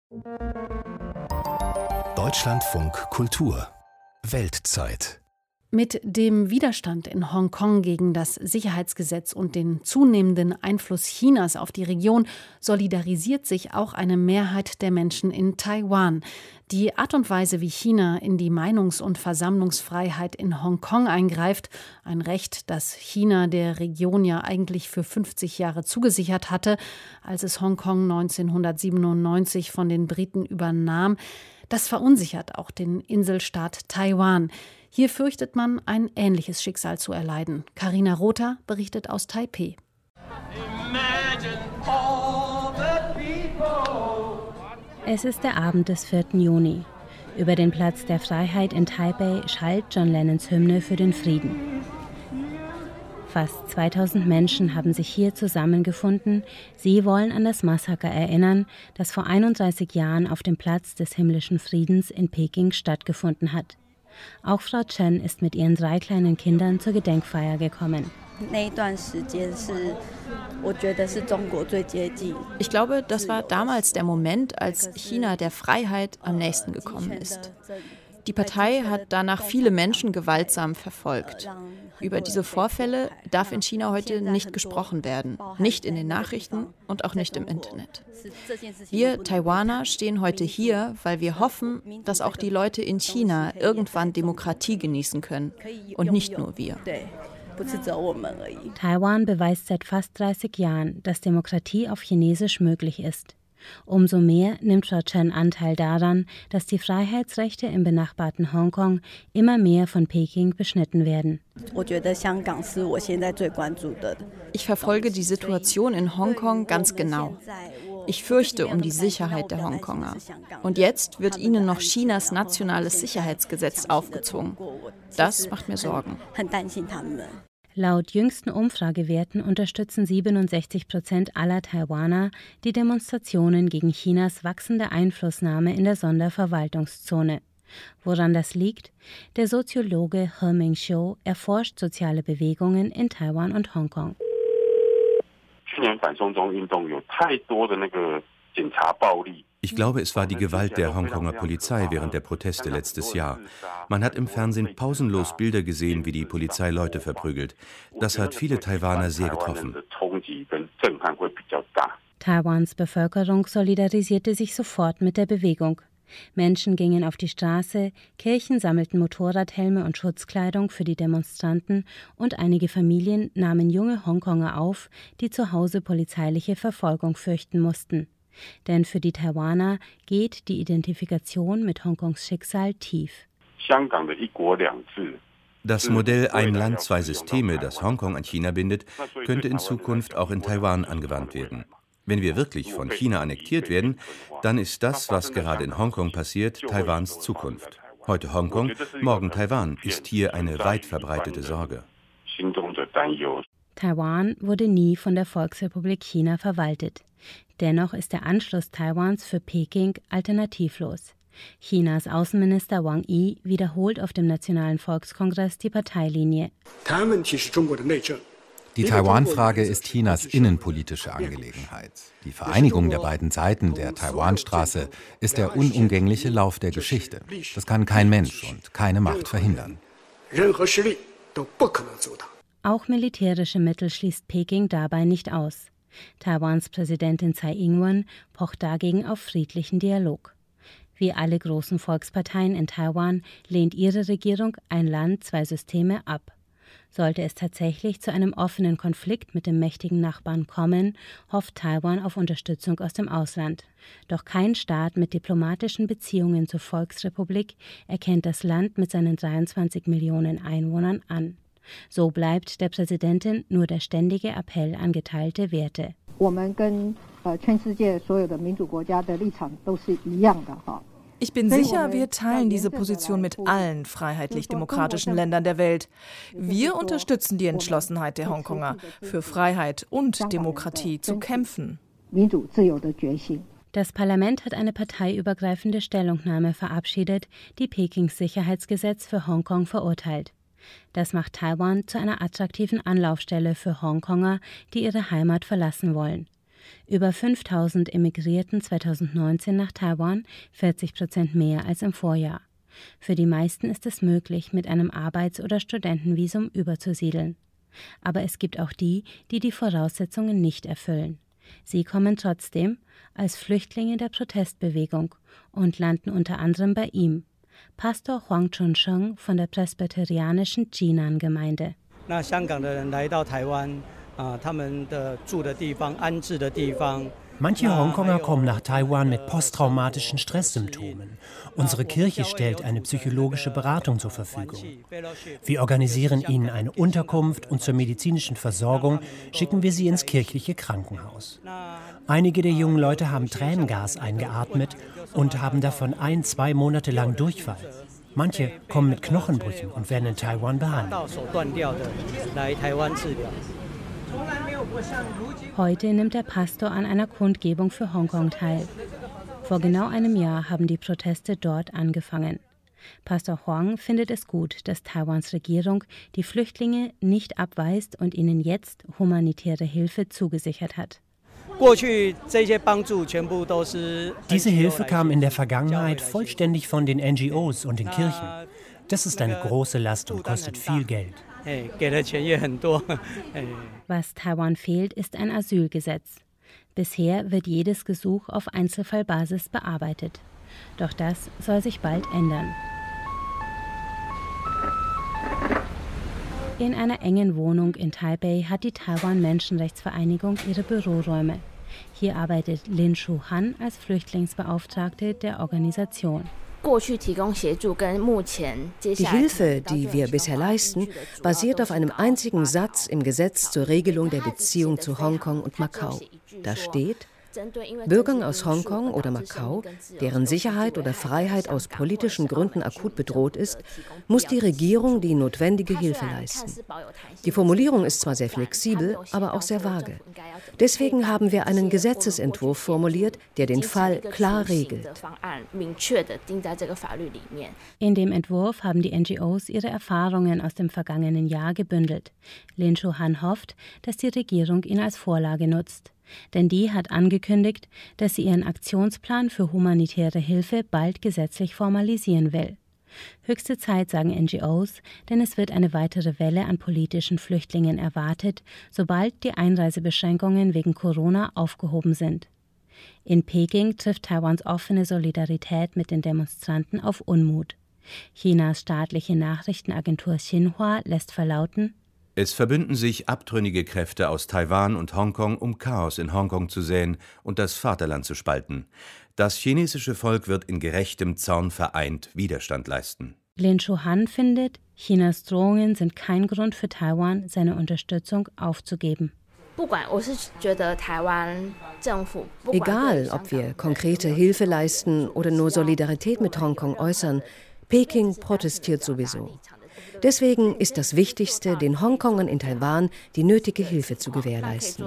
Deutschlandfunk Kultur Weltzeit. Mit dem Widerstand in Hongkong gegen das Sicherheitsgesetz und den zunehmenden Einfluss Chinas auf die Region solidarisiert sich auch eine Mehrheit der Menschen in Taiwan. Die Art und Weise, wie China in die Meinungs- und Versammlungsfreiheit in Hongkong eingreift, ein Recht, das China der Region ja eigentlich für 50 Jahre zugesichert hatte, als es Hongkong 1997 von den Briten übernahm, das verunsichert auch den Inselstaat Taiwan. Hier fürchtet man, ein ähnliches Schicksal zu erleiden. Carina Rother berichtet aus Taipeh. Es ist der Abend des 4. Juni. Über den Platz der Freiheit in Taipei schallt John Lennons Hymne für den Frieden. Fast 2000 Menschen haben sich hier zusammengefunden. Sie wollen an das Massaker erinnern, das vor 31 Jahren auf dem Platz des himmlischen Friedens in Peking stattgefunden hat. Auch Frau Chen ist mit ihren 3 kleinen Kindern zur Gedenkfeier gekommen. Ich glaube, das war damals der Moment, als China der Freiheit am nächsten gekommen ist. Die Partei hat danach viele Menschen gewaltsam verfolgt. Über diese Vorfälle darf in China heute nicht gesprochen werden, nicht in den Nachrichten und auch nicht im Internet. Wir Taiwaner stehen heute hier, weil wir hoffen, dass auch die Leute in China irgendwann Demokratie genießen können und nicht nur wir. Taiwan beweist seit fast 30 Jahren, dass Demokratie auf Chinesisch möglich ist. Umso mehr nimmt Frau Chen Anteil daran, dass die Freiheitsrechte im benachbarten Hongkong immer mehr von Peking beschnitten werden. Ich verfolge die Situation in Hongkong ganz genau. Ich fürchte um die Sicherheit der Hongkonger. Und jetzt wird ihnen noch Chinas nationales Sicherheitsgesetz aufgezwungen. Das macht mir Sorgen. Laut jüngsten Umfragewerten unterstützen 67% aller Taiwaner die Demonstrationen gegen Chinas wachsende Einflussnahme in der Sonderverwaltungszone. Woran das liegt? Der Soziologe He Ming-Shou erforscht soziale Bewegungen in Taiwan und Hongkong. Ich glaube, es war die Gewalt der Hongkonger Polizei während der Proteste letztes Jahr. Man hat im Fernsehen pausenlos Bilder gesehen, wie die Polizei Leute verprügelt. Das hat viele Taiwaner sehr getroffen. Taiwans Bevölkerung solidarisierte sich sofort mit der Bewegung. Menschen gingen auf die Straße, Kirchen sammelten Motorradhelme und Schutzkleidung für die Demonstranten und einige Familien nahmen junge Hongkonger auf, die zu Hause polizeiliche Verfolgung fürchten mussten. Denn für die Taiwaner geht die Identifikation mit Hongkongs Schicksal tief. Das Modell Ein Land, zwei Systeme, das Hongkong an China bindet, könnte in Zukunft auch in Taiwan angewandt werden. Wenn wir wirklich von China annektiert werden, dann ist das, was gerade in Hongkong passiert, Taiwans Zukunft. Heute Hongkong, morgen Taiwan ist hier eine weit verbreitete Sorge. Taiwan wurde nie von der Volksrepublik China verwaltet. Dennoch ist der Anschluss Taiwans für Peking alternativlos. Chinas Außenminister Wang Yi wiederholt auf dem Nationalen Volkskongress die Parteilinie. Die Taiwan-Frage ist Chinas innenpolitische Angelegenheit. Die Vereinigung der beiden Seiten der Taiwanstraße ist der unumgängliche Lauf der Geschichte. Das kann kein Mensch und keine Macht verhindern. Auch militärische Mittel schließt Peking dabei nicht aus. Taiwans Präsidentin Tsai Ing-wen pocht dagegen auf friedlichen Dialog. Wie alle großen Volksparteien in Taiwan lehnt ihre Regierung Ein Land, zwei Systeme ab. Sollte es tatsächlich zu einem offenen Konflikt mit dem mächtigen Nachbarn kommen, hofft Taiwan auf Unterstützung aus dem Ausland. Doch kein Staat mit diplomatischen Beziehungen zur Volksrepublik erkennt das Land mit seinen 23 Millionen Einwohnern an. So bleibt der Präsidentin nur der ständige Appell an geteilte Werte. Ich bin sicher, wir teilen diese Position mit allen freiheitlich-demokratischen Ländern der Welt. Wir unterstützen die Entschlossenheit der Hongkonger, für Freiheit und Demokratie zu kämpfen. Das Parlament hat eine parteiübergreifende Stellungnahme verabschiedet, die Pekings Sicherheitsgesetz für Hongkong verurteilt. Das macht Taiwan zu einer attraktiven Anlaufstelle für Hongkonger, die ihre Heimat verlassen wollen. Über 5.000 emigrierten 2019 nach Taiwan, 40% mehr als im Vorjahr. Für die meisten ist es möglich, mit einem Arbeits- oder Studentenvisum überzusiedeln. Aber es gibt auch die, die die Voraussetzungen nicht erfüllen. Sie kommen trotzdem als Flüchtlinge der Protestbewegung und landen unter anderem bei ihm, Pastor Huang Chunsheng von der presbyterianischen Jinan-Gemeinde. Manche Hongkonger kommen nach Taiwan mit posttraumatischen Stresssymptomen. Unsere Kirche stellt eine psychologische Beratung zur Verfügung. Wir organisieren ihnen eine Unterkunft und zur medizinischen Versorgung schicken wir sie ins kirchliche Krankenhaus. Einige der jungen Leute haben Tränengas eingeatmet und haben davon 1-2 Monate lang Durchfall. Manche kommen mit Knochenbrüchen und werden in Taiwan behandelt. Heute nimmt der Pastor an einer Kundgebung für Hongkong teil. Vor genau einem Jahr haben die Proteste dort angefangen. Pastor Huang findet es gut, dass Taiwans Regierung die Flüchtlinge nicht abweist und ihnen jetzt humanitäre Hilfe zugesichert hat. Diese Hilfe kam in der Vergangenheit vollständig von den NGOs und den Kirchen. Das ist eine große Last und kostet viel Geld. Was Taiwan fehlt, ist ein Asylgesetz. Bisher wird jedes Gesuch auf Einzelfallbasis bearbeitet. Doch das soll sich bald ändern. In einer engen Wohnung in Taipei hat die Taiwan-Menschenrechtsvereinigung ihre Büroräume. Hier arbeitet Lin Shu-Han als Flüchtlingsbeauftragte der Organisation. Die Hilfe, die wir bisher leisten, basiert auf einem einzigen Satz im Gesetz zur Regelung der Beziehung zu Hongkong und Macau. Da steht: Bürgern aus Hongkong oder Macau, deren Sicherheit oder Freiheit aus politischen Gründen akut bedroht ist, muss die Regierung die notwendige Hilfe leisten. Die Formulierung ist zwar sehr flexibel, aber auch sehr vage. Deswegen haben wir einen Gesetzesentwurf formuliert, der den Fall klar regelt. In dem Entwurf haben die NGOs ihre Erfahrungen aus dem vergangenen Jahr gebündelt. Lin Shu-Han hofft, dass die Regierung ihn als Vorlage nutzt. Denn die hat angekündigt, dass sie ihren Aktionsplan für humanitäre Hilfe bald gesetzlich formalisieren will. Höchste Zeit, sagen NGOs, denn es wird eine weitere Welle an politischen Flüchtlingen erwartet, sobald die Einreisebeschränkungen wegen Corona aufgehoben sind. In Peking trifft Taiwans offene Solidarität mit den Demonstranten auf Unmut. Chinas staatliche Nachrichtenagentur Xinhua lässt verlauten: Es verbünden sich abtrünnige Kräfte aus Taiwan und Hongkong, um Chaos in Hongkong zu säen und das Vaterland zu spalten. Das chinesische Volk wird in gerechtem Zorn vereint Widerstand leisten. Lin Shu-Han findet, Chinas Drohungen sind kein Grund für Taiwan, seine Unterstützung aufzugeben. Egal, ob wir konkrete Hilfe leisten oder nur Solidarität mit Hongkong äußern, Peking protestiert sowieso. Deswegen ist das Wichtigste, den Hongkongern in Taiwan die nötige Hilfe zu gewährleisten.